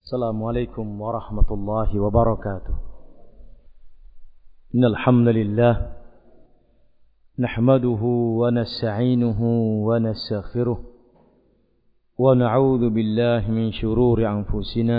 السلام عليكم ورحمة الله وبركاته. إن الحمد لله نحمده ونستعينه ونستغفره ونعوذ بالله من شرور أنفسنا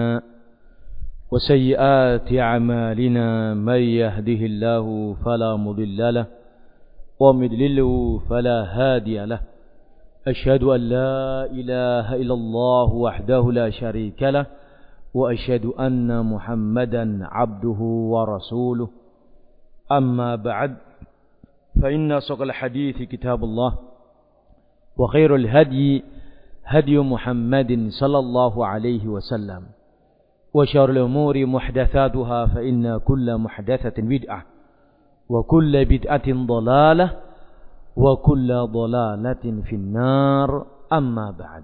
وسيئات أعمالنا. من يهده الله فلا مضل له ومن يضلل فلا هادي له. أشهد أن لا إله إلا الله وحده لا شريك له وأشهد أن محمدا عبده ورسوله. أما بعد فإن أصدق الحديث كتاب الله وخير الهدي هدي محمد صلى الله عليه وسلم وشر الأمور محدثاتها فإن كل محدثة بدعة وكل بدعة ضلالة وكل ضلالة في النار. أما بعد.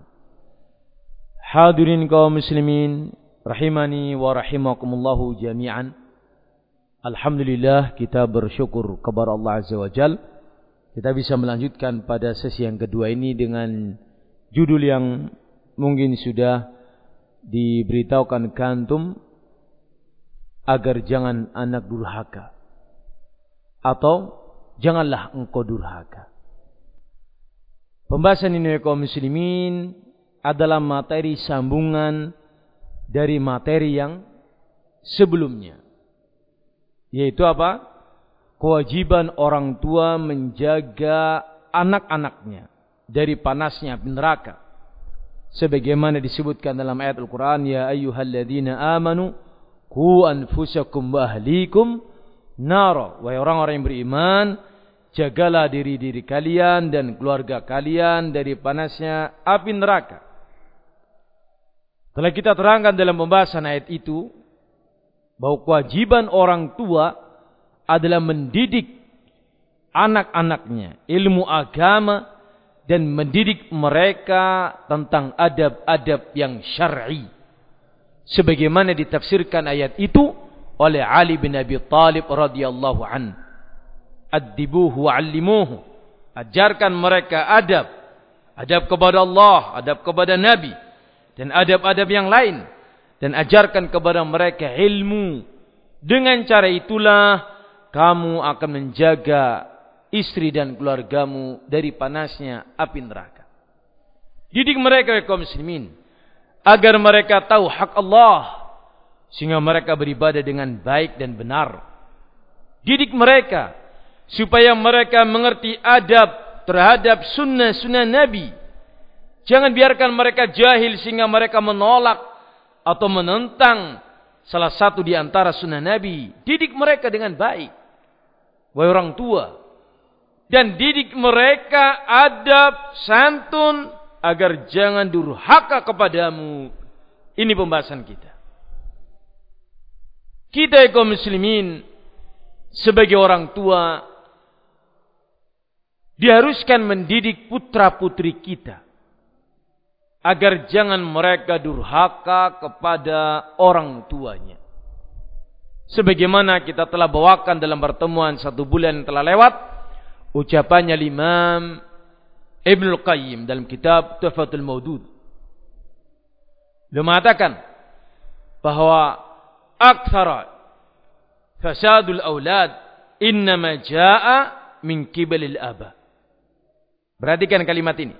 Hadirin kaum muslimin rahimani wa rahimakumullahu jami'an. Alhamdulillah, kita bersyukur kepada Allah Azza wa Jal. Kita bisa melanjutkan pada sesi yang kedua ini dengan judul yang mungkin sudah diberitahukan ke antum, agar jangan anak durhaka atau janganlah engkau durhaka. Pembahasan ini kaum muslimin adalah materi sambungan dari materi yang sebelumnya, yaitu apa? Kewajiban orang tua menjaga anak-anaknya dari panasnya api neraka, sebagaimana disebutkan dalam ayat Al-Quran, ya ayyuhalladzina amanu qu anfusakum wa ahlikum nara. Wahai orang-orang yang beriman, jagalah diri-diri kalian dan keluarga kalian dari panasnya api neraka. Telah kita terangkan dalam pembahasan ayat itu bahwa kewajiban orang tua adalah mendidik anak-anaknya ilmu agama dan mendidik mereka tentang adab-adab yang syar'i, sebagaimana ditafsirkan ayat itu oleh Ali bin Abi Thalib radhiyallahu an. Addibuhu wa'allimuhu. Ajarkan mereka adab. Adab kepada Allah, adab kepada Nabi, dan adab-adab yang lain. Dan ajarkan kepada mereka ilmu. Dengan cara itulah kamu akan menjaga istri dan keluargamu dari panasnya api neraka. Didik mereka ya kaum muslimin, agar mereka tahu hak Allah, sehingga mereka beribadah dengan baik dan benar. Didik mereka supaya mereka mengerti adab terhadap sunnah-sunnah Nabi. Jangan biarkan mereka jahil sehingga mereka menolak atau menentang salah satu di antara sunnah Nabi. Didik mereka dengan baik, wahai orang tua. Dan didik mereka adab santun agar jangan durhaka kepadamu. Ini pembahasan kita. Kita kaum muslimin sebagai orang tua diharuskan mendidik putra-putri kita agar jangan mereka durhaka kepada orang tuanya. Sebagaimana kita telah bawakan dalam pertemuan 1 bulan yang telah lewat, ucapannya Imam Ibnul Qayyim dalam kitab Tuhfatul Maudud. Beliau mengatakan bahwa aktsara fasadul aulad innama jaa min qibalil aba. Perhatikan kalimat ini.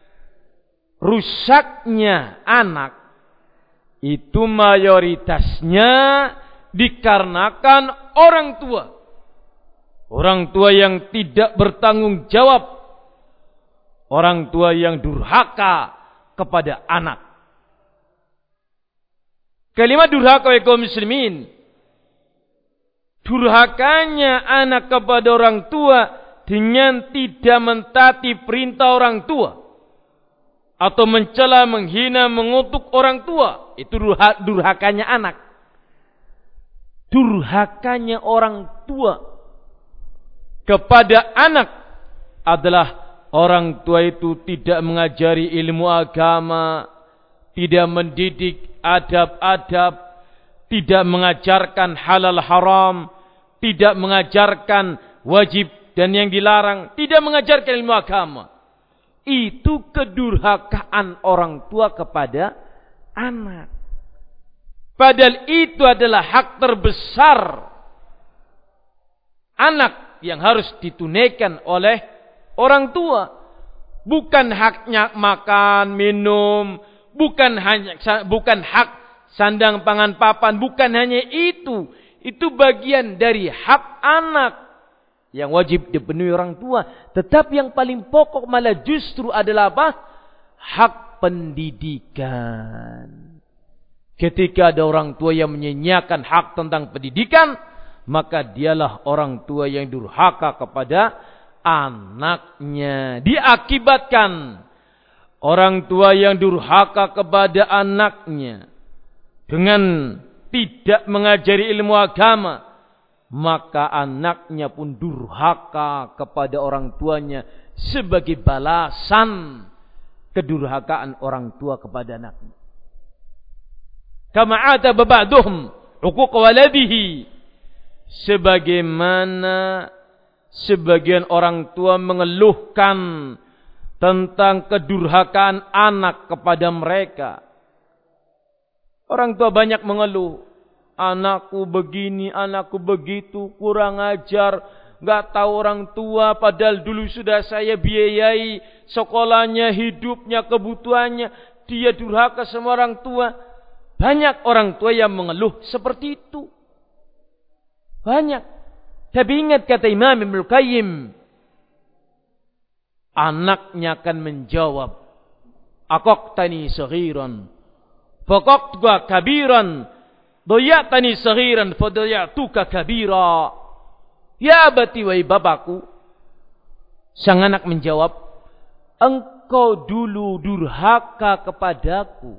Rusaknya anak itu mayoritasnya dikarenakan orang tua. Orang tua yang tidak bertanggung jawab. Orang tua yang durhaka kepada anak. Kalimat durhaka ya kaum muslimin, durhakanya anak kepada orang tua dengan tidak mentaati perintah orang tua atau mencela, menghina, mengutuk orang tua, itu durhakanya anak. Durhakanya orang tua kepada anak adalah orang tua itu tidak mengajari ilmu agama, tidak mendidik adab-adab, tidak mengajarkan halal haram, tidak mengajarkan wajib dan yang dilarang, tidak mengajarkan ilmu agama. Itu kedurhakaan orang tua kepada anak. Padahal itu adalah hak terbesar anak yang harus ditunaikan oleh orang tua. Bukan haknya makan, minum, bukan hak sandang pangan papan, bukan hanya itu. Itu bagian dari hak anak yang wajib dipenuhi orang tua. Tetapi yang paling pokok malah justru adalah apa? Hak pendidikan. Ketika ada orang tua yang menyanyiakan hak tentang pendidikan, maka dialah orang tua yang durhaka kepada anaknya. Diakibatkan orang tua yang durhaka kepada anaknya dengan tidak mengajari ilmu agama, maka anaknya pun durhaka kepada orang tuanya sebagai balasan kedurhakaan orang tua kepada anaknya. Kama ataba ba'duhum uquq waladihi, sebagaimana sebagian orang tua mengeluhkan tentang kedurhakaan anak kepada mereka. Orang tua banyak mengeluh, anakku begini, anakku begitu, kurang ajar, enggak tahu orang tua, padahal dulu sudah saya biayai sekolahnya, hidupnya, kebutuhannya, dia durhaka sama orang tua. Banyak orang tua yang mengeluh seperti itu. Banyak. Tapi ingat kata Imam Ibnu Qayyim, anaknya akan menjawab, aqaqtani saghiran faqaqtuka kabiran, dayatani saghiran fadayatuka kabira. Ya abati, wahai bapakku. Sang anak menjawab, engkau dulu durhaka kepadaku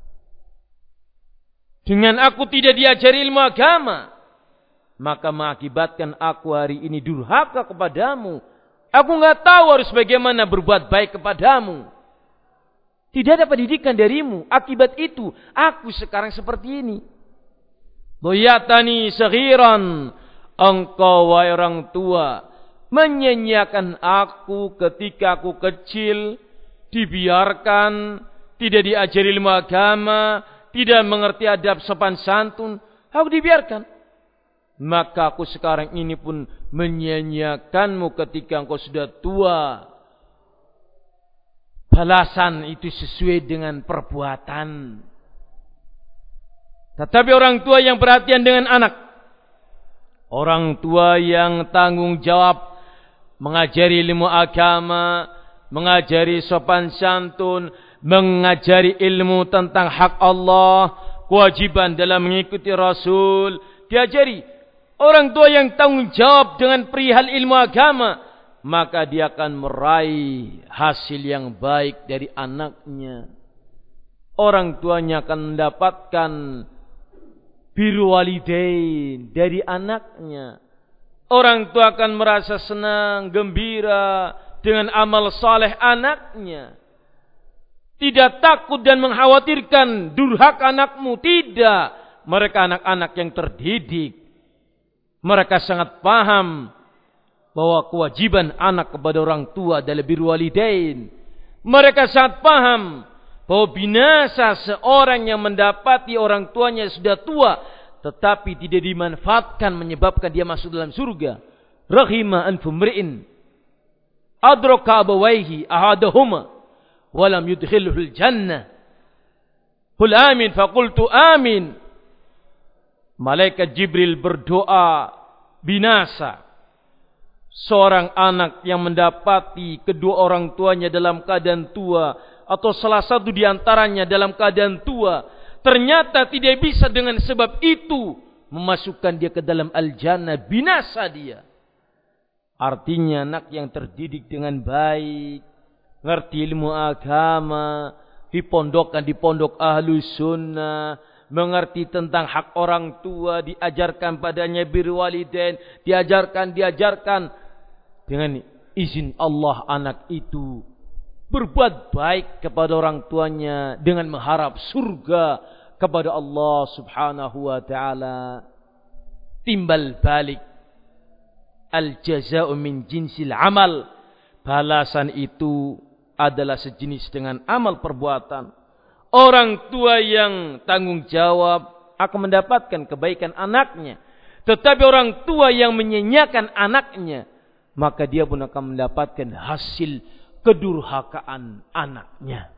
dengan aku tidak diajari ilmu agama, maka mengakibatkan aku hari ini durhaka kepadamu. Aku enggak tahu harus bagaimana berbuat baik kepadamu. Tidak ada pendidikan darimu. Akibat itu aku sekarang seperti ini. Dayatani saghiran, engkau wahai orang tua menyanyiakan aku ketika aku kecil, dibiarkan, tidak diajari ilmu agama, tidak mengerti adab sopan santun, aku dibiarkan. Maka aku sekarang ini pun menyanyiakanmu ketika engkau sudah tua. Balasan itu sesuai dengan perbuatan. Tetapi orang tua yang perhatian dengan anak, orang tua yang tanggung jawab mengajari ilmu agama, mengajari sopan santun, mengajari ilmu tentang hak Allah, kewajiban dalam mengikuti Rasul, diajari. Orang tua yang tanggung jawab dengan perihal ilmu agama, maka dia akan meraih hasil yang baik dari anaknya. Orang tuanya akan mendapatkan birru walidain dari anaknya. Orang tua akan merasa senang, gembira dengan amal saleh anaknya. Tidak takut dan mengkhawatirkan durhaka anakmu. Tidak. Mereka anak-anak yang terdidik. Mereka sangat paham bahwa kewajiban anak kepada orang tua adalah birrul walidain. Mereka sangat paham bahwa binasa seorang yang mendapati orang tuanya sudah tua tetapi tidak dimanfaatkan menyebabkan dia masuk dalam surga. Rahima anfu mri'in adraka abawaihi ahadahuma walam yudkhilhul jannah. Qul amin, faqultu amin. Malaikat Jibril berdoa binasa seorang anak yang mendapati kedua orang tuanya dalam keadaan tua atau salah satu di antaranya dalam keadaan tua, ternyata tidak bisa dengan sebab itu memasukkan dia ke dalam al-jannah, binasa dia. Artinya anak yang terdidik dengan baik, ngerti ilmu agama, dipondokkan di pondok Ahlus Sunnah, mengerti tentang hak orang tua, diajarkan padanya birrul walidain, diajarkan dengan izin Allah anak itu berbuat baik kepada orang tuanya dengan mengharap surga kepada Allah Subhanahu wa taala. Timbal balik, al jazaa'u min jinsil amal, balasan itu adalah sejenis dengan amal perbuatan. Orang tua yang tanggung jawab akan mendapatkan kebaikan anaknya. Tetapi orang tua yang menyanyiakan anaknya, maka dia pun akan mendapatkan hasil kedurhakaan anaknya.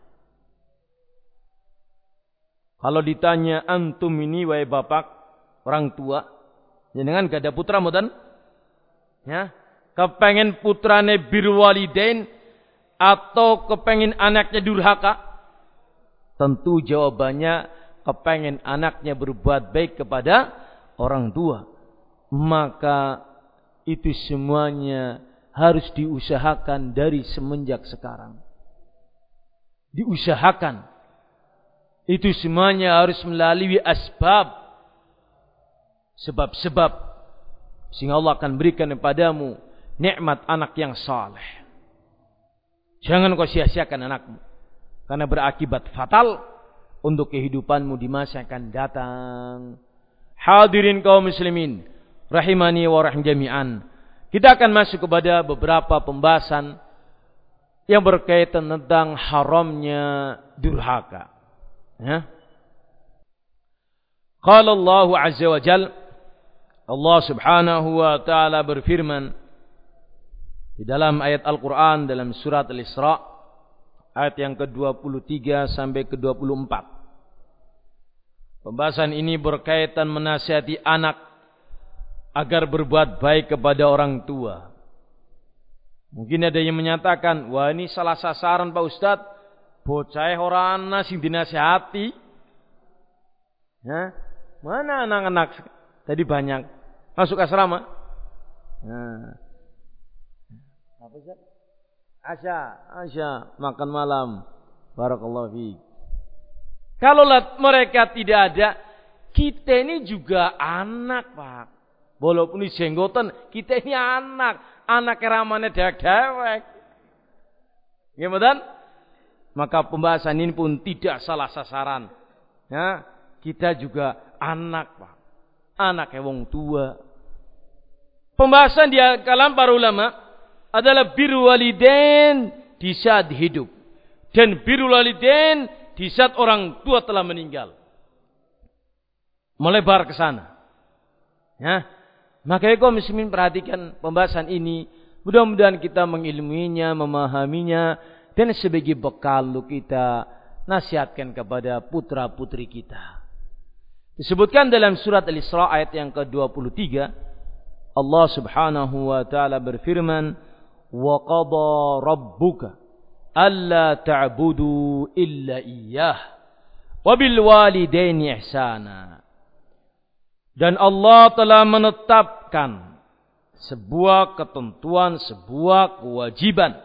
Kalau ditanya antum ini wahai bapak, orang tua, jenengan gak ada putra mboten? Ya, kepengen putrane birrul walidain atau kepengen anaknya durhaka? Tentu jawabannya kepengen anaknya berbuat baik kepada orang tua. Maka itu semuanya harus diusahakan dari semenjak sekarang. Diusahakan. Itu semuanya harus melalui asbab. Sebab-sebab. Sehingga Allah akan berikan kepadamu nikmat anak yang saleh. Jangan kau sia-siakan anakmu. Karena berakibat fatal untuk kehidupanmu di masa yang akan datang. Hadirin kaum muslimin. Rahimani wa rahim jami'an. Kita akan masuk kepada beberapa pembahasan yang berkaitan tentang haramnya durhaka. Ya. Qala Allah Azza wa Jalla, Allah Subhanahu wa taala berfirman di dalam ayat Al-Qur'an dalam surat Al-Isra ayat yang ke-23 sampai ke-24. Pembahasan ini berkaitan menasihati anak agar berbuat baik kepada orang tua. Mungkin ada yang menyatakan, wah ini salah sasaran Pak Ustadz. Bocah orang ana sing dinasihati. Ya, mana anak-anak tadi banyak masuk asrama? Nah. Apa sih? Asya makan malam. Barakallahu fiik. Kalau mereka tidak ada, kita ini juga anak, Pak. Walaupun di jenggotan, kita ini anak ramane dewek-dewek. Gimana? Maka pembahasan ini pun tidak salah sasaran. Ya, kita juga anak, Pak. Anak wong tua. Pembahasan di kalam para ulama adalah birrul walidain di saat hidup dan birrul walidain di saat orang tua telah meninggal. Melebar ke sana. Ya. Maka kaum muslimin perhatikan pembahasan ini. Mudah-mudahan kita mengilmuinya, memahaminya. Dan sebagai bekal kita nasihatkan kepada putra-putri kita. Disebutkan dalam surat Al-Isra ayat yang ke-23. Allah Subhanahu wa ta'ala berfirman. Wa qada rabbuka alla ta'budu illa iyyah. Wa bil walidaini ihsana. Dan Allah telah menetapkan sebuah ketentuan, sebuah kewajiban.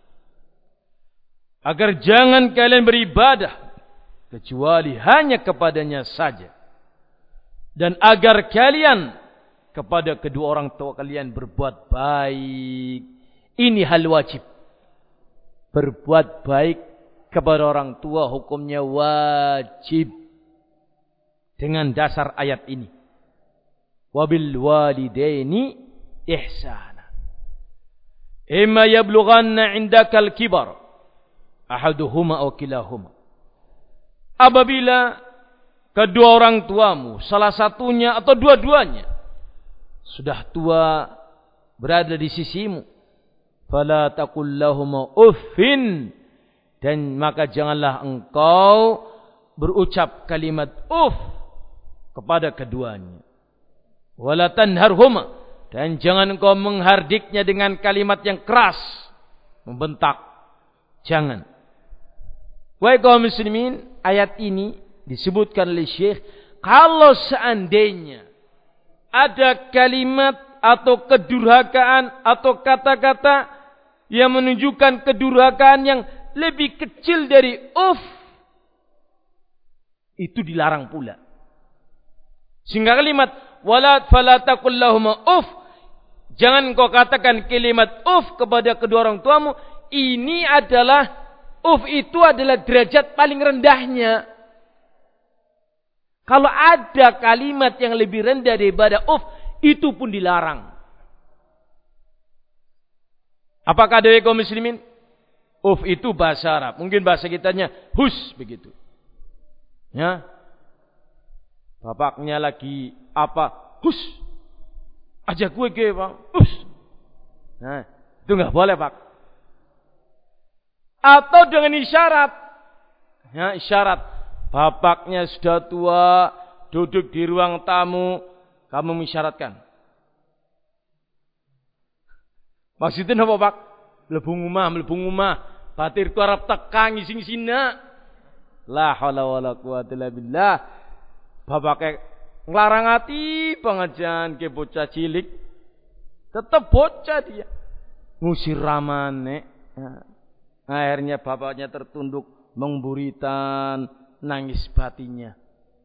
Agar jangan kalian beribadah kecuali hanya kepadanya saja. Dan agar kalian kepada kedua orang tua kalian berbuat baik. Ini hal wajib. Berbuat baik kepada orang tua hukumnya wajib. Dengan dasar ayat ini. Wabil walidaini ihsana. Imma yablughanna indakal kibar. Ahaduhuma aw kilahuma. Apabila kedua orang tuamu, salah satunya atau dua-duanya sudah tua berada di sisimu, fala taqul lahum uffin, dan maka janganlah engkau berucap kalimat uff kepada keduanya. Wala tanharhuma, dan jangan engkau menghardiknya dengan kalimat yang keras, membentak. Jangan. Wahai kaum muslimin, ayat ini disebutkan oleh Syekh, kalau seandainya ada kalimat atau kedurhakaan atau kata-kata yang menunjukkan kedurhakaan yang lebih kecil dari itu dilarang pula. Sehingga kalimat wala fala taqul lahum jangan kau katakan kalimat kepada kedua orang tuamu, ini adalah itu adalah derajat paling rendahnya. Kalau ada kalimat yang lebih rendah daripada itu pun dilarang. Apakah ada kaum muslimin? Itu bahasa Arab. Mungkin bahasa kitanya hus begitu. Ya. Bapaknya lagi apa? Hus. Ajak gue ke, Pak. Hus. Nah, itu enggak boleh, Pak. Atau dengan isyarat. Ya, isyarat. Bapaknya sudah tua, duduk di ruang tamu, kamu mengisyaratkan. Maksudnya apa, Pak? Mlebu omah. Batir ku arep tekang sing sina. La haula wala quwata illa billah. Bapake nglarang ati pengajian ke bocah cilik. Tetap bocah dia. Ngusir ramane. Akhirnya bapaknya tertunduk mengburitan, nangis batinnya.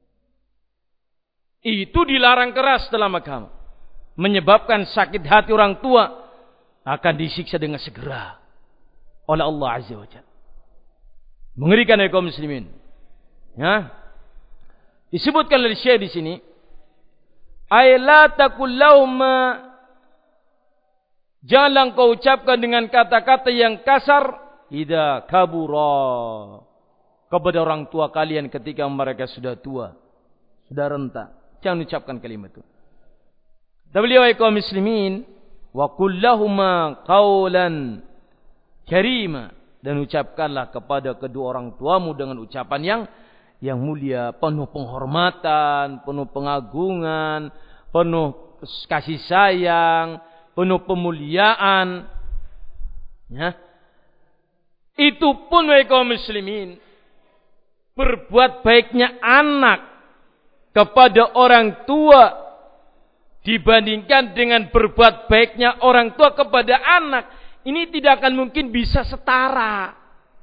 Itu dilarang keras dalam agama. Menyebabkan sakit hati orang tua akan disiksa dengan segera oleh Allah Azza wa Jalla. Mengerikan ya kaum muslimin. Ya. Disebutkan oleh Syekh di sini, ay la taqul lauma, janganlah kau ucapkan dengan kata-kata yang kasar idza kabura kepada orang tua kalian ketika mereka sudah tua, sudah renta. Jangan ucapkan kalimat itu. Dan beliau kaum muslimin, wa qul lahuma qaulan karima, dan ucapkanlah kepada kedua orang tuamu dengan ucapan yang mulia, penuh penghormatan, penuh pengagungan, penuh kasih sayang, penuh pemuliaan. Ya. Itu pun wahai kaum muslimin, berbuat baiknya anak kepada orang tua dibandingkan dengan berbuat baiknya orang tua kepada anak, ini tidak akan mungkin bisa setara.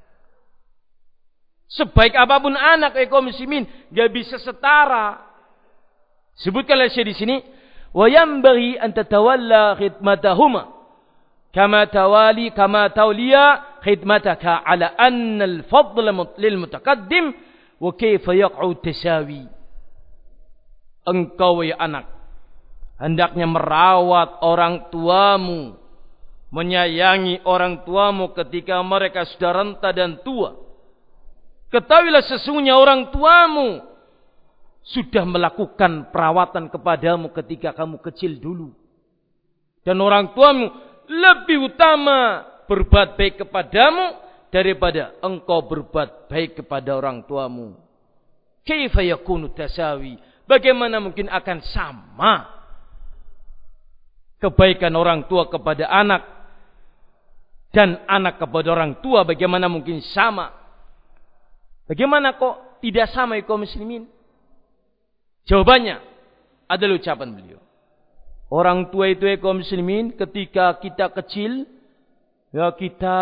Sebaik apapun anak kaum muslimin, enggak bisa setara. Sebutkanlah Syekh di sini, wa yanbaghi an tatawalla khidmatahuma kama tawliya khidmataka ala anna al-fadla lil mutaqaddim wa kayfa yaq'u tasawi. Engkau ya anak, hendaknya merawat orang tuamu, menyayangi orang tuamu ketika mereka sudah renta dan tua. Ketahuilah sesungguhnya orang tuamu sudah melakukan perawatan kepadamu ketika kamu kecil dulu. Dan orang tuamu lebih utama berbuat baik kepadamu daripada engkau berbuat baik kepada orang tuamu. Kaifa yakunu tasawi? Bagaimana mungkin akan sama kebaikan orang tua kepada anak dan anak kepada orang tua? Bagaimana mungkin sama? Bagaimana kok tidak sama kaum muslimin? Jawabannya adalah ucapan beliau. Orang tua itu kaum muslimin, ketika kita kecil, ya kita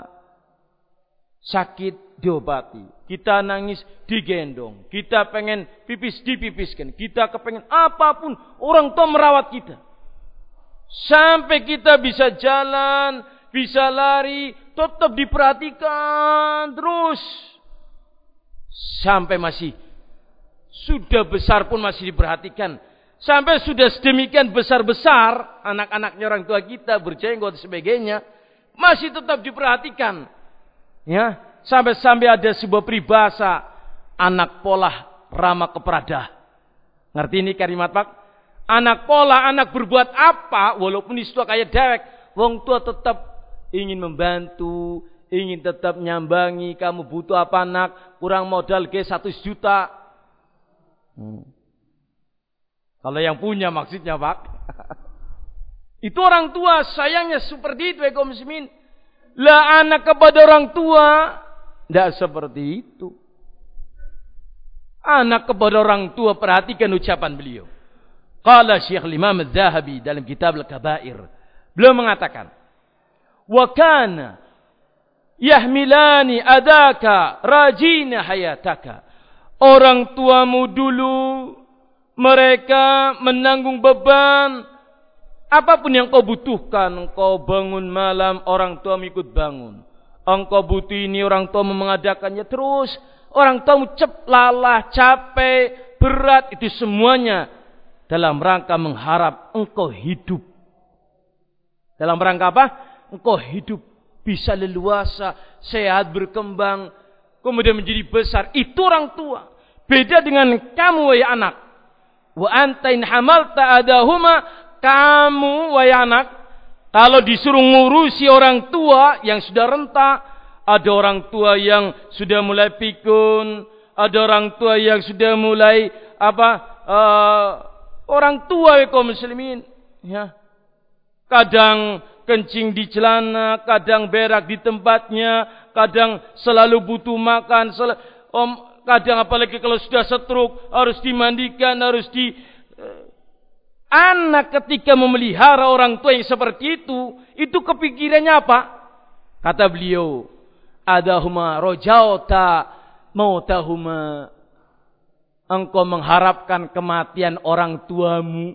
sakit diobati, kita nangis digendong, kita pengen pipis dipipiskan, kita kepengen apapun, orang tua merawat kita. Sampai kita bisa jalan, bisa lari, tetap diperhatikan terus. Sampai masih sudah besar pun masih diperhatikan. Sampai sudah sedemikian besar-besar anak-anaknya orang tua kita berjenggot dan sebagainya, masih tetap diperhatikan. Ya, sampai ada sebuah peribahasa, anak pola ramah keperadah. Ngerti ini kalimat Pak? Anak pola, anak berbuat apa, walaupun istilah kayak dewek, wong tua tetap ingin membantu, ingin tetap nyambangi. Kamu butuh apa anak? Kurang modal ke 1 juta. Kalau yang punya maksudnya Pak. Itu orang tua sayangnya seperti itu kaum muslimin. Lah anak kepada orang tua tidak seperti itu. Anak kepada orang tua, perhatikan ucapan beliau. Qala Syekh Imam Az-Zahabi dalam kitab Al-Kabair. Beliau mengatakan, wa kana yahmilani adaka rajina hayataka. Orang tuamu dulu mereka menanggung beban apapun yang kau butuhkan. Engkau bangun malam, orang tuamu ikut bangun. Engkau butuh ini, orang tuamu mengadakannya terus. Orang tuamu lelah, capek, berat, itu semuanya dalam rangka mengharap engkau hidup. Dalam rangka apa? Engkau hidup, bisa leluasa, sehat, berkembang, kemudian menjadi besar. Itu orang tua. Beda dengan kamu wahai anak. wa anta in hamalta adahuma, kamu wahai anak, kalau disuruh ngurusi orang tua yang sudah renta, ada orang tua yang sudah mulai pikun, ada orang tua yang sudah mulai orang tua kaum muslimin, ya. Kadang kencing di celana, kadang berak di tempatnya, kadang selalu butuh makan, kadang apalagi kalau sudah stroke harus dimandikan, harus anak ketika memelihara orang tua yang seperti itu kepikirannya apa? Kata beliau, adahuma rojauta mautahuma, engkau mengharapkan kematian orang tuamu,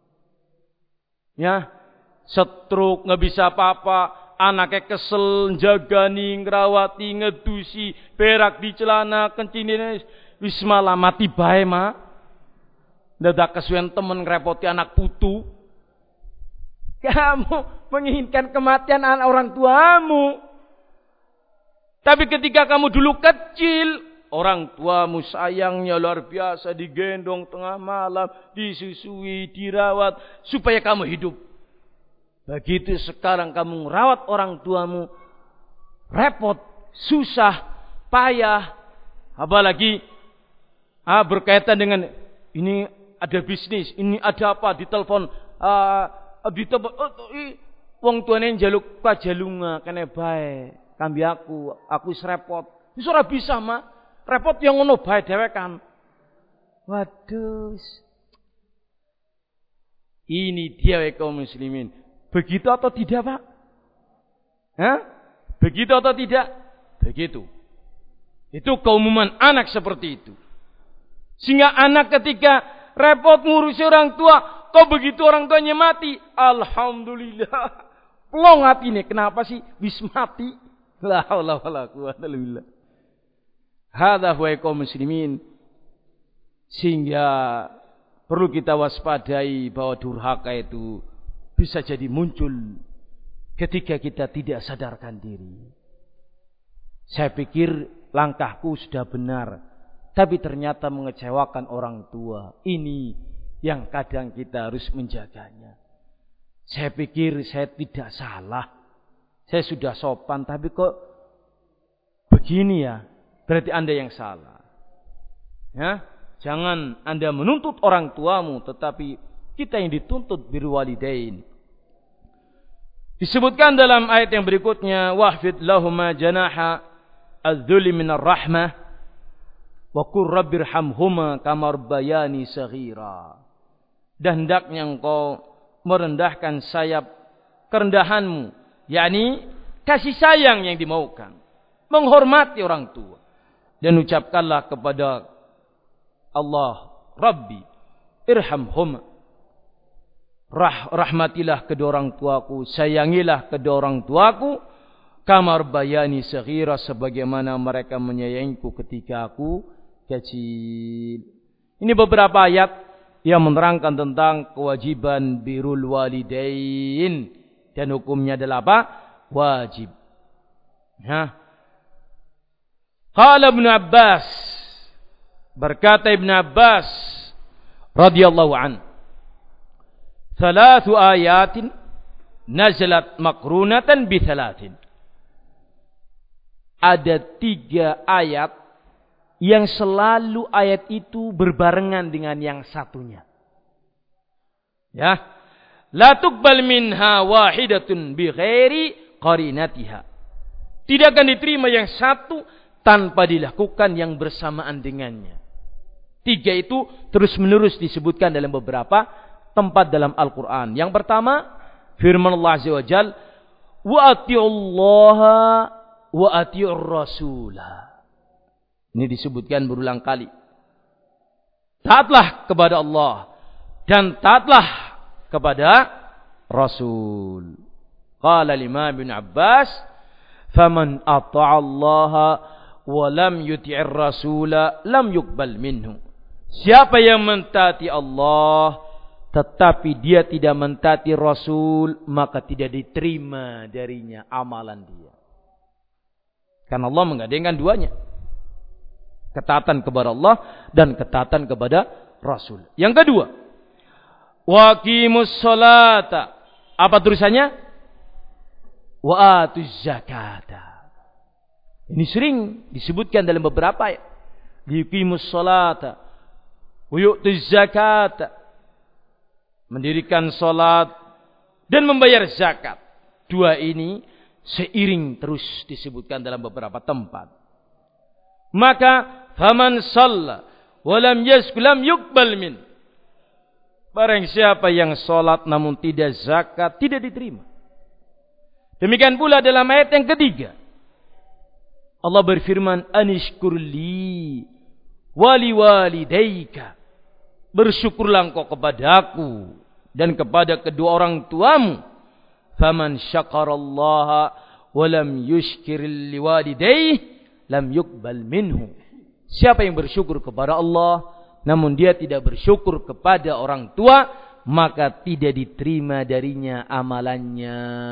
ya. Stroke, nggak bisa apa-apa, anaknya kesel, jagani, ngerawati, ngedusi, berak di celana, kencing di wis malah mati bae mah. Dadak kesuwen temen ngerepoti anak putu. Kamu menginginkan kematian anak orang tuamu. Tapi ketika kamu dulu kecil, orang tuamu sayangnya luar biasa, digendong tengah malam, disusui, dirawat supaya kamu hidup. Begitu sekarang kamu merawat orang tuamu, repot, susah, payah. Apalagi berkaitan dengan ini ada bisnis, ini ada apa, ditelepon, wong tuane njaluk pajalunga kene bae, kambi aku wis repot. Wis ora bisa, Mak. Repot yang ngono bae dhewe kan. Waduh. Ini dia kaum muslimin. Begitu atau tidak, Pak? Hah? Begitu atau tidak? Begitu. Itu keumuman anak seperti itu. Sehingga anak ketika repot ngurusi orang tua, kok begitu orang tuanya mati, alhamdulillah. Plong hati ini, kenapa sih wis mati? La haula wala quwwata illa billah. Hadza huwa kaum muslimin. Sehingga perlu kita waspadai bahwa durhaka itu bisa jadi muncul ketika kita tidak sadarkan diri. Saya pikir langkahku sudah benar, tapi ternyata mengecewakan orang tua. Ini yang kadang kita harus menjaganya. Saya pikir saya tidak salah. Saya sudah sopan, tapi kok begini ya? Berarti Anda yang salah. Ya? Jangan Anda menuntut orang tuamu, tetapi kita yang dituntut birrul walidain. Disebutkan dalam ayat yang berikutnya, wahfid lahuma janaha adz-dzulli minar rahmah wa qur rabbirhamhuma kama rabbayani shaghira. Dan hendaknya engkau merendahkan sayap kerendahanmu, yakni kasih sayang yang dimaukan, menghormati orang tua, dan ucapkanlah kepada Allah, Rabbi irhamhuma, rahmatilah kedua orang tuaku, sayangilah kedua orang tuaku, kamar bayani saghira, sebagaimana mereka menyayangiku ketika aku kecil. Ini beberapa ayat yang menerangkan tentang kewajiban birrul walidain, dan hukumnya adalah apa? Wajib. Ya. Qala Ibnu Abbas, berkata Ibnu Abbas radhiyallahu anhu, thalathu ayatin nazalat makrunatan bi thalathin. Ada 3 ayat yang selalu ayat itu berbarengan dengan yang satunya. Ya. La tuqbal minha wahidatun bi ghairi qarinatiha. Tidak akan diterima yang satu tanpa dilakukan yang bersamaan dengannya. 3 itu terus-menerus disebutkan dalam beberapa tempat dalam Al-Quran. Yang pertama, firman Allah Azza wa Jalla, wa ati'ullaha wa ati'ur rasulah. Ini disebutkan berulang kali. Taatlah kepada Allah dan taatlah kepada Rasul. Qala Imam Ibn Abbas, faman ata'allaha wa lam yuti'ir rasula lam yuqbal minhu. Siapa yang mentaati Allah tetapi dia tidak mentaati Rasul, maka tidak diterima darinya amalan dia. Karena Allah menggandengkan duanya, ketaatan kepada Allah dan ketaatan kepada Rasul. Yang kedua, waqimus sholata. Apa tulisannya? Wa atuz zakata. Ini sering disebutkan dalam beberapa ayat. Yuqimus sholata wa yu'tuz zakata. Mendirikan salat dan membayar zakat. Dua ini seiring terus disebutkan dalam beberapa tempat. Maka faman shalla wa lam yazkul lam yuqbal min. Barang siapa yang salat namun tidak zakat, tidak diterima. Demikian pula dalam ayat yang ketiga. Allah berfirman, anishkurli wali walidayka. Bersyukurlah engkau kepadaku dan kepada kedua orang tuamu. Faman syakarallaha wa lam yushkir liwalidayhi lam yuqbal minhu. Siapa yang bersyukur kepada Allah namun dia tidak bersyukur kepada orang tua, maka tidak diterima darinya amalannya.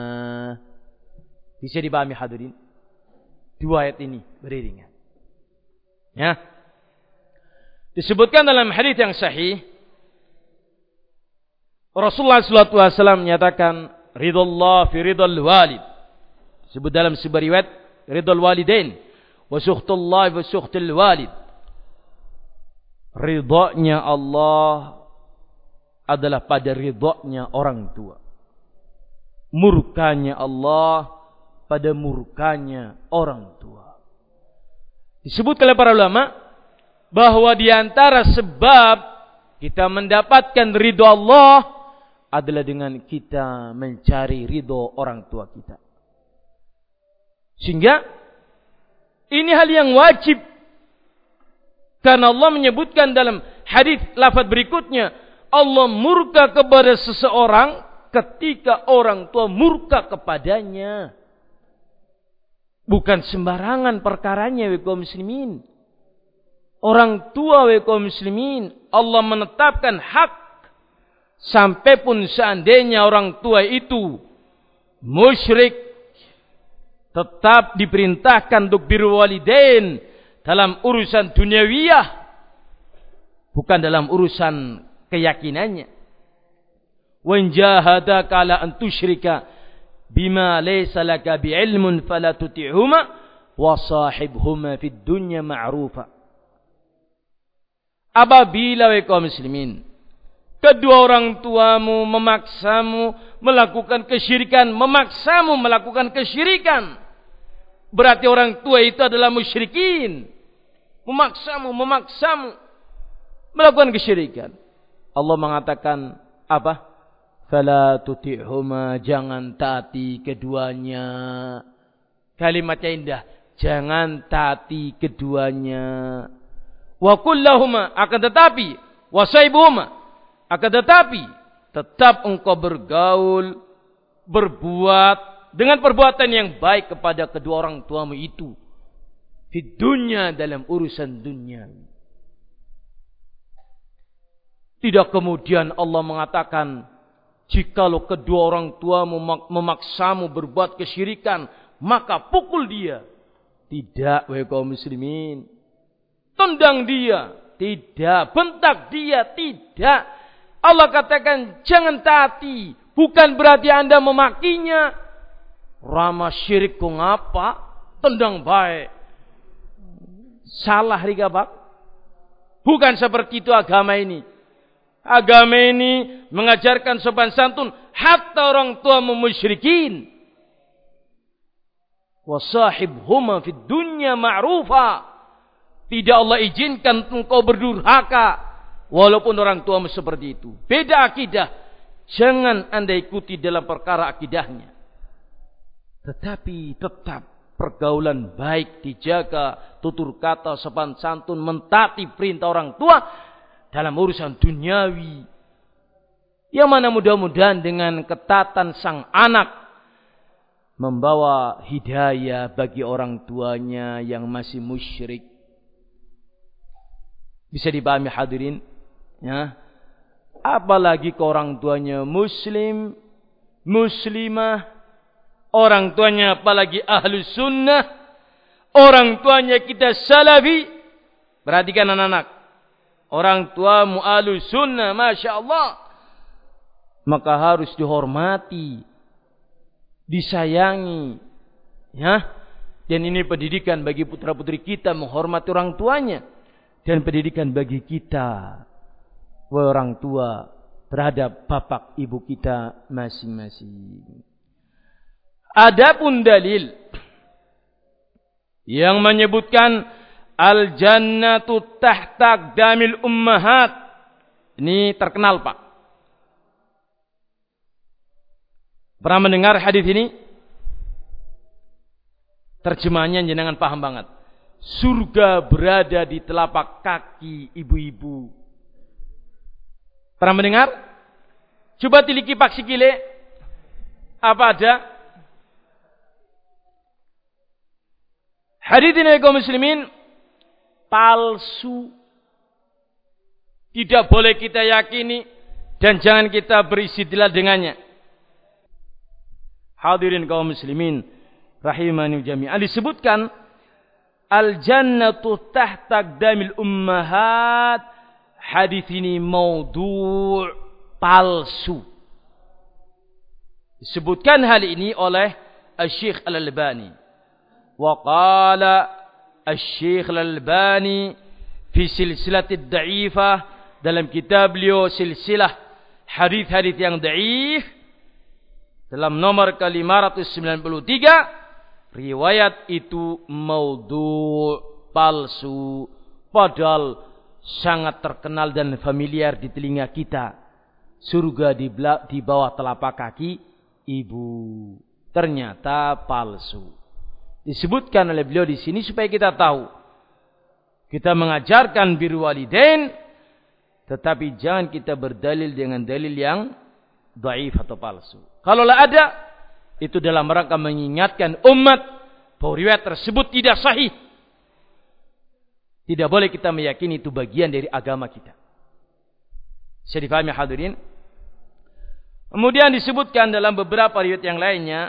Bisa dipahami hadirin? Dua ayat ini beriringan. Ya. Disebutkan dalam hadis yang sahih, Rasulullah SAW menyatakan, ridallah fi ridal walid. Disebut dalam sebuah riwayat, ridal walidain wa sukhtullah wa sukhtul walid. Ridhanya Allah adalah pada ridhanya orang tua. Murkanya Allah pada murkanya orang tua. Disebut oleh para ulama bahwa di antara sebab kita mendapatkan ridho Allah adalah dengan kita mencari ridho orang tua kita. Sehingga ini hal yang wajib. Karena Allah menyebutkan dalam hadis lafaz berikutnya, Allah murka kepada seseorang ketika orang tua murka kepadanya. Bukan sembarangan perkaranya, wa kaum muslimin. Orang tua, wa kaum muslimin, Allah menetapkan hak. Sampai pun seandainya orang tua itu musyrik, tetap diperintahkan untuk birrul walidain dalam urusan duniawiyah, bukan dalam urusan keyakinannya. Wa in jahadaka ala an tusyrika bima laysa laka bi'ilmun fala tuti'huma wa sahibhuma fid dunya ma'rufa. Apabila kaum muslimin, kedua orang tuamu memaksamu melakukan kesyirikan, berarti orang tua itu adalah musyrikin. Memaksamu melakukan kesyirikan. Allah mengatakan apa? Fala tuti'huma, jangan taati keduanya. Kalimatnya indah, jangan taati keduanya. Wa kullahuma, akan tetapi wasaibuhuma, akan tetapi tetap engkau bergaul, berbuat dengan perbuatan yang baik kepada kedua orang tuamu itu. Di dunia, dalam urusan dunia. Tidak kemudian Allah mengatakan, jikalau kedua orang tuamu memaksamu berbuat kesyirikan, maka pukul dia. Tidak, wahai kaum muslimin. Tendang dia. Tidak. Bentak dia. Tidak. Allah katakan, jangan taati. Bukan berarti Anda memakinya. Rama syirik ku ngapa? Tendang baik. Salah rigabak. Bukan seperti itu agama ini. Agama ini mengajarkan sopan santun hatta orang tua musyrikin. Wa sahibhuma fid dunya ma'rufa. Tidak Allah izinkan engkau berdurhaka walaupun orang tuamu seperti itu. Beda akidah. Jangan Anda ikuti dalam perkara akidahnya. Tetapi tetap pergaulan baik dijaga, tutur kata sopan santun, mentaati perintah orang tua dalam urusan duniawi. Yang mana mudah-mudahan dengan ketatan sang anak membawa hidayah bagi orang tuanya yang masih musyrik. Bisa dipahami hadirin? Ya. Apalagi ke orang tuanya muslim, muslimah, orang tuanya apalagi ahlu sunnah, orang tuanya kita salafi. Perhatikan anak-anak. orang tuamu ahlus sunnah, Masya Allah, maka harus dihormati, disayangi. Ya, dan ini pendidikan bagi putra-putri kita menghormati orang tuanya. Dan pendidikan bagi kita, orang tua, terhadap bapak ibu kita masing-masing. Adapun dalil yang menyebutkan al-jannatu tahta aqdamil ummahat, ini terkenal Pak. Pernah mendengar hadis ini? Terjemahannya jenengan paham banget. Surga berada di telapak kaki ibu-ibu. Pernah mendengar? Coba tiliki Pak Sikile. Apa ada? Hadits ini kaum muslimin palsu. Tidak boleh kita yakini dan jangan kita beristidlal dengannya. Hadirin kaum muslimin rahimani jami'an, disebutkan al-jannatu tahta aqdamil ummahat. Hadis ini maudhu', palsu. Disebutkan hal ini oleh Syekh Al-Albani. Wa qala Syekh Al-Albani fi silsilatid da'ifah, dalam kitab beliau silsilah hadis-hadis yang dhaif, dalam nomor ke-593, riwayat itu maudhu', palsu, padahal sangat terkenal dan familiar di telinga kita. Surga di bawah telapak kaki ibu. Ternyata palsu. Disebutkan oleh beliau di sini supaya kita tahu. Kita mengajarkan birrul walidain, tetapi jangan kita berdalil dengan dalil yang dhaif atau palsu. Kalaulah ada, itu dalam rangka mengingatkan umat bahwa riwayat tersebut tidak sahih. Tidak boleh kita meyakini itu bagian dari agama kita. Bisa difahami hadirin? Kemudian disebutkan dalam beberapa riwayat yang lainnya,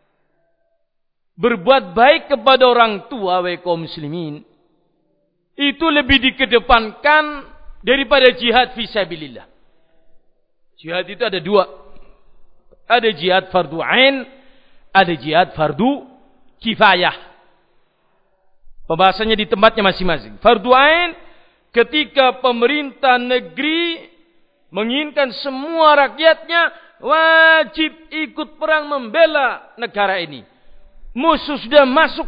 berbuat baik kepada orang tua wa kaum muslimin itu lebih dikedepankan daripada jihad fisabilillah. Jihad itu ada dua. Ada jihad fardu ain, ada jihad fardu kifayah. Pembahasannya di tempatnya masing-masing. Fardu ain, ketika pemerintah negeri menginginkan semua rakyatnya wajib ikut perang membela negara ini. Musuh sudah masuk,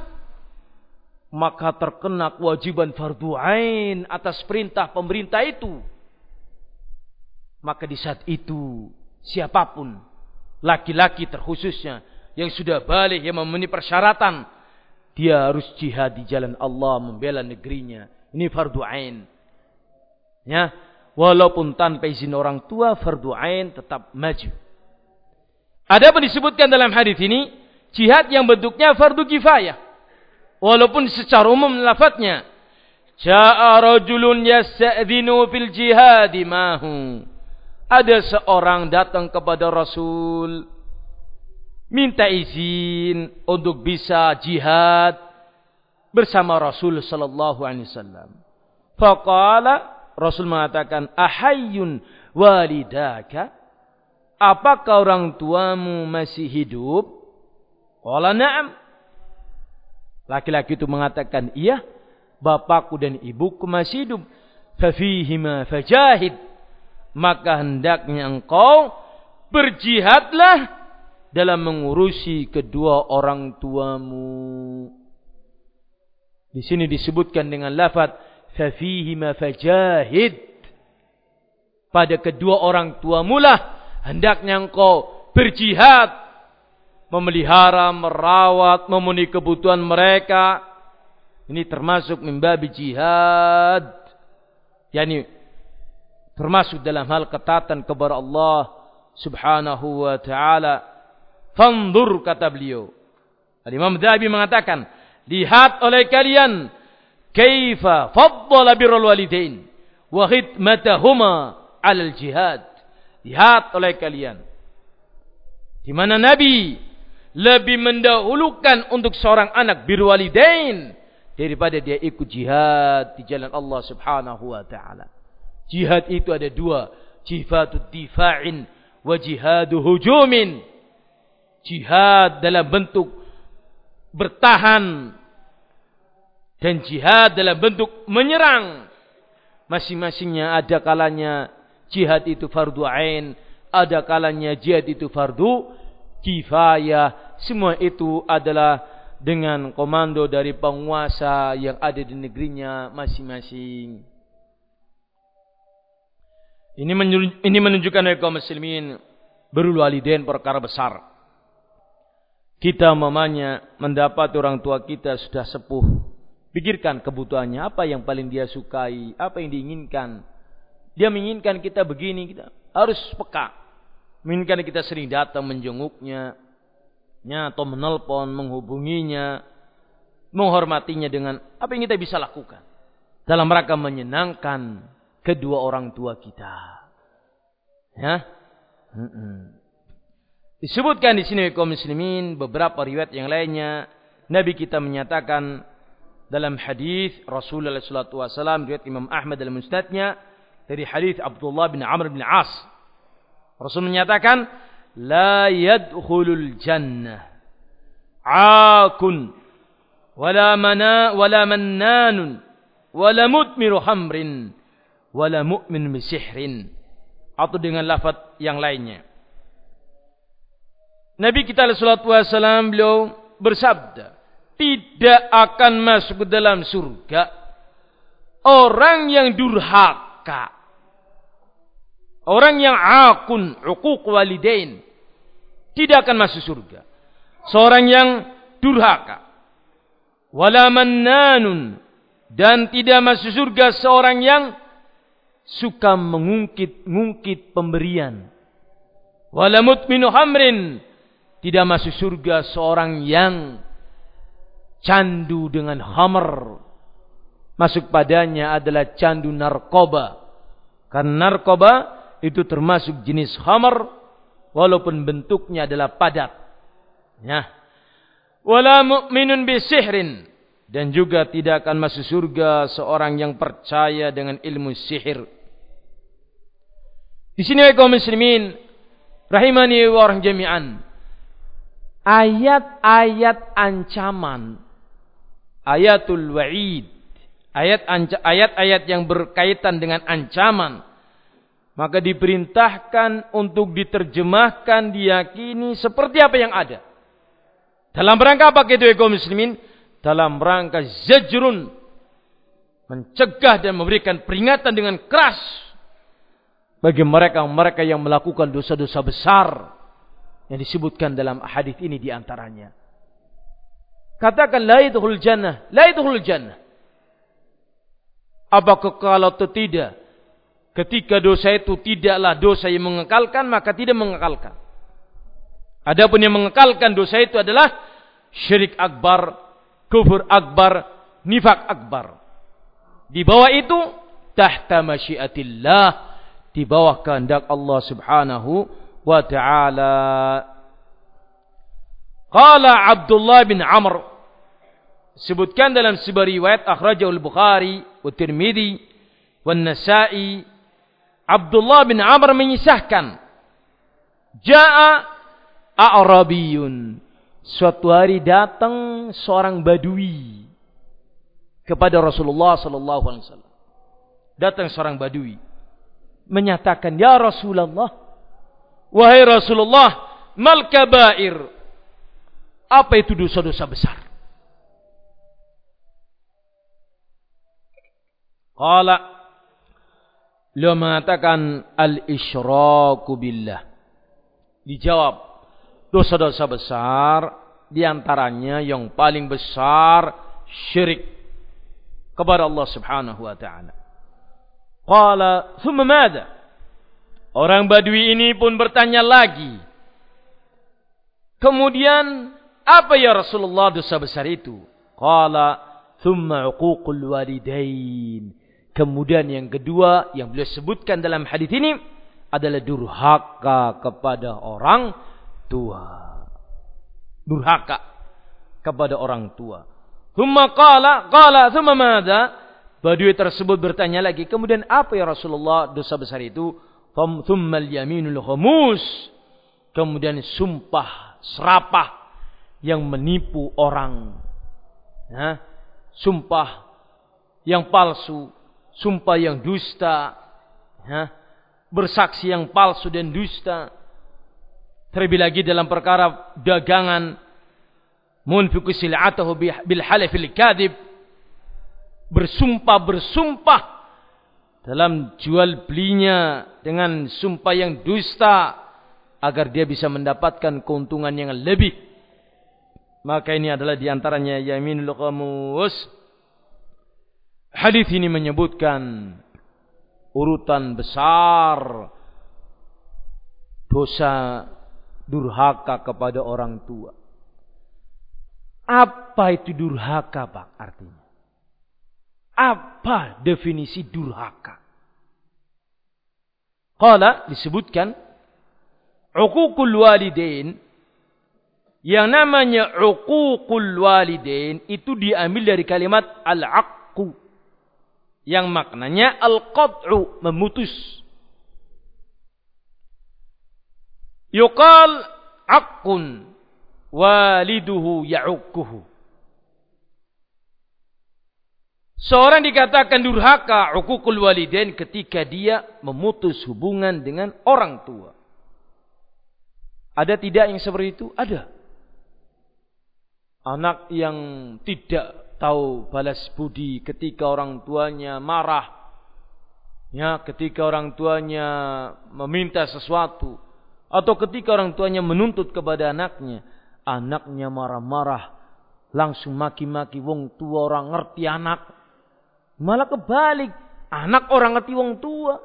maka terkena kewajiban fardu ain atas perintah pemerintah itu. Maka di saat itu siapapun, laki-laki terkhususnya yang sudah balik, yang memenuhi persyaratan, dia harus jihad di jalan Allah, membela negerinya. Ini fardu ain. Ya, walaupun tanpa izin orang tua, fardu ain tetap maju. Ada apa disebutkan dalam hadis ini? Jihad yang bentuknya fardu kifayah. Walaupun secara umum lafadznya, Ja'a rajulun yasta'dhinu fil jihad mahu. Ada seorang datang kepada Rasul, minta izin untuk bisa jihad bersama Rasul sallallahu alaihi wasallam. Faqala, Rasul mengatakan, ahayyun walidaka? Apakah orang tuamu masih hidup? Qala na'am. Laki-laki itu mengatakan, iya, bapakku dan ibuku masih hidup. Fafihima fajahid. Maka hendaknya engkau berjihadlah dalam mengurusi kedua orang tuamu. Di sini disebutkan dengan lafaz fafihima fajahid. Pada kedua orang tuamu lah hendaknya engkau berjihad, memelihara, merawat, memenuhi kebutuhan mereka. Ini termasuk mimbabi jihad. Yani termasuk dalam hal ketaatan kepada Allah Subhanahu wa ta'ala. Fanzur, kata beliau. Imam Dhahabi mengatakan, lihat oleh kalian kaifa faddala birrul walidain wa khidmatahuma 'alal jihad. Lihat oleh kalian di mana Nabi lebih mendahulukan untuk seorang anak birrul walidain daripada dia ikut jihad di jalan Allah Subhanahu wa ta'ala. Jihad itu ada dua. Jihadud difa'in wa jihadu hujumin. Jihad dalam bentuk bertahan. Dan jihad dalam bentuk menyerang. Masing-masingnya ada kalanya jihad itu fardu ain. Ada kalanya jihad itu fardu kifayah. Semua itu adalah dengan komando dari penguasa yang ada di negerinya masing-masing. Ini menunjukkan oleh kaum muslimin birrul walidain perkara besar. Kita mendapat orang tua kita sudah sepuh. Pikirkan kebutuhannya, apa yang paling dia sukai, apa yang diinginkan. Dia menginginkan kita begini, kita harus peka. Menginginkan kita sering datang menjenguknya, atau menelpon, menghubunginya, menghormatinya dengan apa yang kita bisa lakukan dalam rangka menyenangkan kedua orang tua kita. Ya. Disebutkan di sini kaum muslimin beberapa riwayat yang lainnya, Nabi kita menyatakan dalam hadis Rasulullah sallallahu alaihi wasallam, riwayat Imam Ahmad dalam musnadnya dari hadis Abdullah bin Amr bin As. Rasul menyatakan, la yadkhulul jannah aakun wala mannanun wala mutmiru hamrin wala mu'min bisihrin, atau dengan lafaz yang lainnya. Nabi kita sallallahu alaihi wasallam beliau bersabda, tidak akan masuk ke dalam surga orang yang durhaka, orang yang akun, uquq walidain, tidak akan masuk surga. Seorang yang durhaka, wala mannanun, dan tidak masuk surga seorang yang suka mengungkit pemberian. Wala mutminu hamrin, tidak masuk surga seorang yang candu dengan khamr. Masuk padanya adalah candu narkoba. Karena narkoba itu termasuk jenis khamr, walaupun bentuknya adalah padat. Ya. Wala mu'minun bisihrin, dan juga tidak akan masuk surga seorang yang percaya dengan ilmu sihir. Di sini kaum muslimin rahimani wa rahim jami'an, ayat-ayat ancaman, ayatul wa'id, ayat-ayat yang berkaitan dengan ancaman, maka diperintahkan untuk diterjemahkan, diyakini seperti apa yang ada. Dalam rangka apa itu kaum muslimin? Dalam rangka zajrun, mencegah dan memberikan peringatan dengan keras bagi mereka yang melakukan dosa-dosa besar yang disebutkan dalam hadis ini di antaranya. Katakan la yadkhulul jannah, la yadkhulul jannah. Apakah kalau tidak, ketika dosa itu tidaklah dosa yang mengekalkan, maka tidak mengekalkan. Adapun yang mengekalkan dosa itu adalah syirik akbar, kufur akbar, nifak akbar. Di bawah itu tahta masyiatillah, di bawah kehendak Allah Subhanahu wa ta'ala. Qala Abdullah bin Amr, sebutkan dalam sebuah riwayat akhrajahu al-Bukhari wa Tirmidzi wa Nasa'i, Abdullah bin Amr menyisahkan, Ja'a A'rabiyun, suatu hari datang seorang badui kepada Rasulullah sallallahu alaihi wasallam. Datang seorang badui menyatakan, ya Rasulullah, wahai Rasulullah, mal kabair, apa itu dosa-dosa besar? Qala, beliau mengatakan al-isyraku billah. Dijawab, dosa-dosa besar diantaranya yang paling besar syirik kepada Allah Subhanahu wa ta'ala. Qala thumma madza? Orang badui ini pun bertanya lagi, kemudian apa ya Rasulullah dosa besar itu? Qala thumma uququl walidain. Kemudian yang kedua yang beliau sebutkan dalam hadis ini adalah durhaka kepada orang tua. Durhaka kepada orang tua. Thumma qala thumma madza? Badui tersebut bertanya lagi, kemudian apa ya Rasulullah dosa besar itu? Thummal yaminul ghamus. Kemudian sumpah serapah yang menipu orang. Sumpah yang palsu, sumpah yang dusta, bersaksi yang palsu dan dusta. Terlebih lagi dalam perkara dagangan, munfiqu sil'atahu bil halafil kadhib, bersumpah dalam jual belinya dengan sumpah yang dusta agar dia bisa mendapatkan keuntungan yang lebih. Maka ini adalah diantaranya yaminul ghamus. Hadis ini menyebutkan urutan besar dosa durhaka kepada orang tua. Apa itu durhaka, Pak, artinya? Apa definisi durhaka? Qala, disebutkan uququl walidain. Yang namanya uququl walidain itu diambil dari kalimat al-aqqu, yang maknanya al-qat'u, memutus. Yuqal aqqun waliduhu ya'uquhu. Seorang dikatakan durhaka, uququl walidain, ketika dia memutus hubungan dengan orang tua. Ada tidak yang seperti itu? Ada. Anak yang tidak tahu balas budi ketika orang tuanya marah, ketika orang tuanya meminta sesuatu, atau ketika orang tuanya menuntut kepada anaknya, anaknya marah-marah, langsung maki-maki wong tua, orang ngerti anak. Malah kebalik, anak orang ngerti wong tua.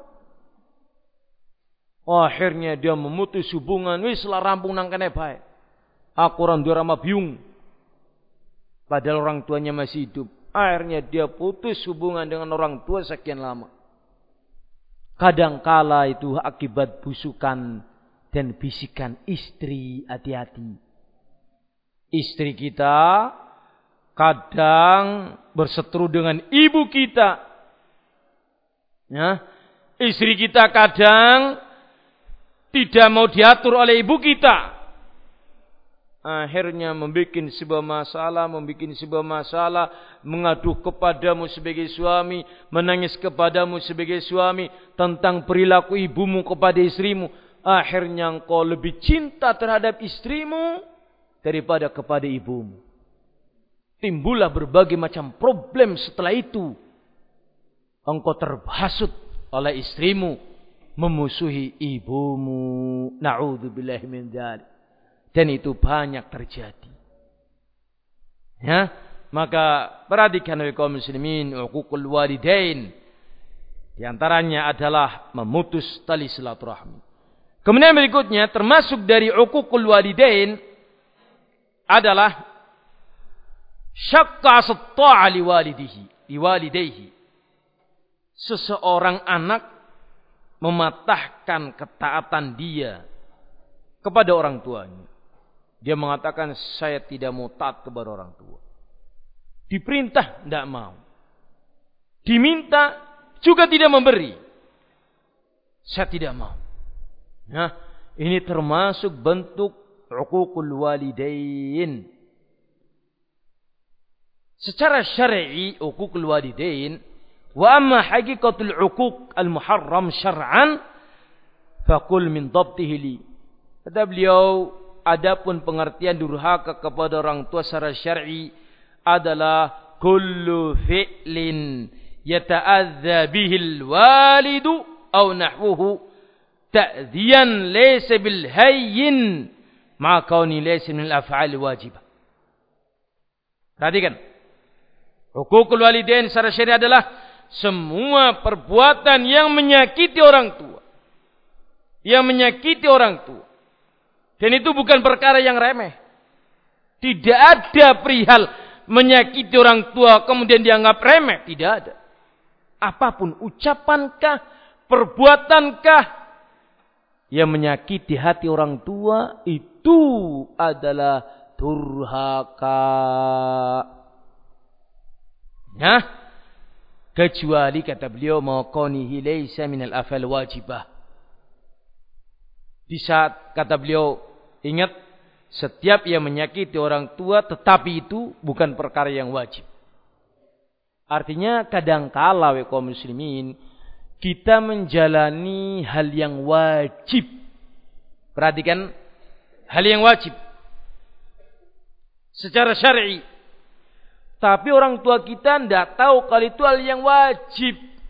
Akhirnya dia memutus hubungan, wis lah rampung nang kene bae. Aku orang dua rama biung. Padahal orang tuanya masih hidup. Akhirnya dia putus hubungan dengan orang tua sekian lama. Kadangkala itu akibat busukan dan bisikan istri. Hati-hati. Istri kita kadang berseteru dengan ibu kita. Istri kita kadang tidak mau diatur oleh ibu kita. Akhirnya membuat sebuah masalah, mengadu kepadamu sebagai suami, menangis kepadamu sebagai suami tentang perilaku ibumu kepada istrimu. Akhirnya engkau lebih cinta terhadap istrimu daripada kepada ibumu. Timbullah berbagai macam problem setelah itu. Engkau terhasut oleh istrimu, memusuhi ibumu. Na'udzubillahi min dzalik. Dan itu banyak terjadi. Maka perhatikan oleh kaum muslimin, uququl walidain. Di antaranya adalah memutus tali silaturahmi. Kemudian berikutnya termasuk dari uququl walidain adalah syaqqa as-ta'a liwalidayhi. Seseorang anak mematahkan ketaatan dia kepada orang tuanya. Dia mengatakan, saya tidak mau taat kepada orang tua. Diperintah, tidak mau. Diminta, juga tidak memberi. Saya tidak mau. Ini termasuk bentuk uququl walidain. Secara syar'i, uququl walidain, wa amma haqiqatul uquq al-muharram syar'an, faqul min dhabtihi li. Kata beliau, adapun pengertian durhaka kepada orang tua secara syar'i adalah kullu fi'lin yata'adza bihil walidu aw nahwuhu ta'dhiyan laysa bil hayyin ma kauni laysa min al-af'al wajibah. Perhatikan. Huququl walidain secara syar'i adalah semua perbuatan yang menyakiti orang tua. Yang menyakiti orang tua. Dan itu bukan perkara yang remeh. Tidak ada perihal menyakiti orang tua kemudian dianggap remeh. Tidak ada. Apapun ucapankah, perbuatankah yang menyakiti hati orang tua, itu adalah durhaka. kecuali kata beliau maqanihi laisa minal afal wajibah. Di saat kata beliau, ingat, setiap yang menyakiti orang tua tetapi itu bukan perkara yang wajib. Artinya kadangkala kaum muslimin kita menjalani hal yang wajib. Perhatikan, hal yang wajib secara syar'i. Tapi orang tua kita tidak tahu kalau itu hal yang wajib.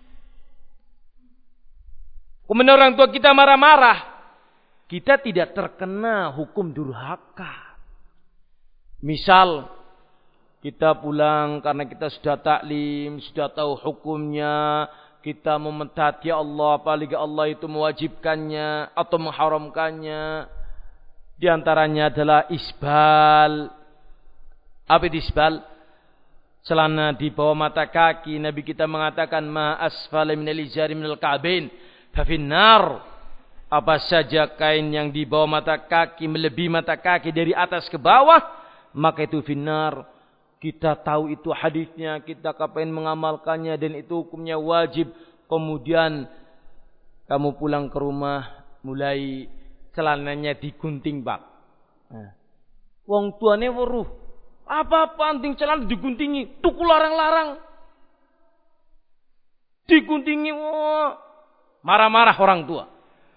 Kemudian orang tua kita marah-marah. Kita tidak terkena hukum durhaka. Misal, kita pulang karena kita sudah taklim, sudah tahu hukumnya. Kita mementaati Allah, apalagi Allah itu mewajibkannya atau mengharamkannya. Di antaranya adalah isbal. Apa itu isbal? Celana di bawah mata kaki. Nabi kita mengatakan ma asfala minal izari minal ka'bain fa finnar. Apa saja kain yang di bawah mata kaki melebihi mata kaki dari atas ke bawah, maka itu finnar. Kita tahu itu hadisnya, kita kapan mengamalkannya dan itu hukumnya wajib. Kemudian kamu pulang ke rumah mulai celananya digunting, Pak. Wong tuane weruh. Apa-apa anting celana diguntingi, tuku larang-larang. Diguntingi, wah. Marah-marah orang tua.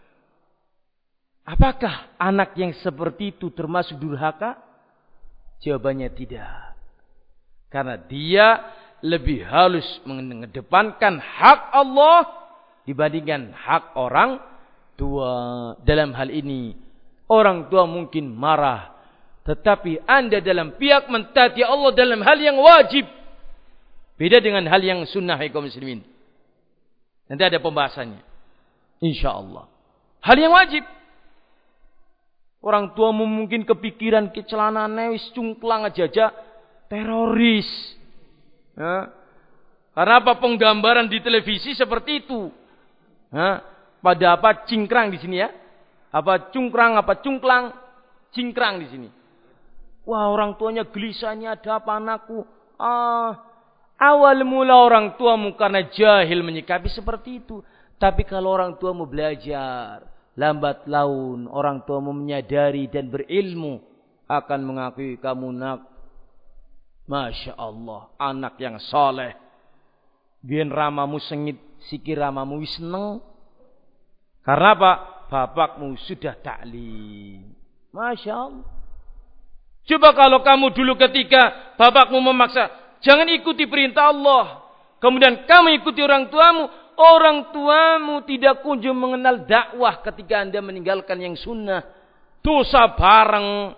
Apakah anak yang seperti itu termasuk durhaka? Jawabannya tidak. Karena dia lebih halus mengedepankan hak Allah dibandingkan hak orang tua. Dalam hal ini, orang tua mungkin marah. Tetapi Anda dalam pihak mentaati Allah dalam hal yang wajib. Beda dengan hal yang sunnah kaum muslimin. Nanti ada pembahasannya. InsyaAllah. Hal yang wajib. Orang tua mungkin kepikiran ke celana newis cungklang aja teroris. Ya. Karena apa penggambaran di televisi seperti itu. Ya. Pada apa cingkrang di sini ya? Apa cungkrang, apa cungklang, cingkrang di sini. Wah, orang tuanya gelisahnya ada apa anakku? Awal mula orang tuamu karena jahil menyikapi seperti itu. Tapi kalau orang tuamu belajar, lambat laun orang tuamu menyadari dan berilmu, akan mengakui kamu nak, Masya Allah, anak yang soleh. Biar ramamu sengit, sikir ramamu seneng. Karena apa? Bapakmu sudah taklim. Masya Allah. Coba kalau kamu dulu ketika bapakmu memaksa, jangan ikuti perintah Allah. Kemudian kamu ikuti orang tuamu tidak kunjung mengenal dakwah ketika Anda meninggalkan yang sunnah. Dosa bareng.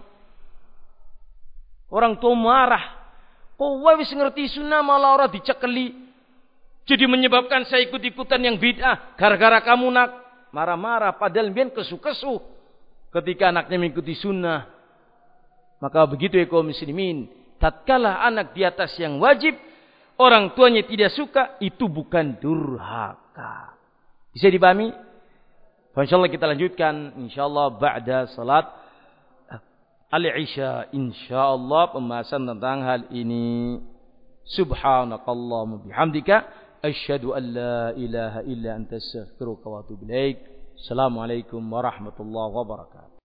Orang tua marah. Kok wis ngerti sunnah malah orang dicekeli. Jadi menyebabkan saya ikut-ikutan yang bid'ah. Gara-gara kamu nak marah-marah. Padahal biar kesu-kesu ketika anaknya mengikuti sunnah. Maka begitu ya kaum muslimin. Tatkala anak di atas yang wajib, orang tuanya tidak suka, itu bukan durhaka. Bisa dipahami? InsyaAllah kita lanjutkan. InsyaAllah ba'da salat al-isya. InsyaAllah pembahasan tentang hal ini. Subhanakallahumma bihamdika. Asyhadu an la ilaha illa anta astaghfiruka wa atubu ilaik. Assalamualaikum warahmatullahi wabarakatuh.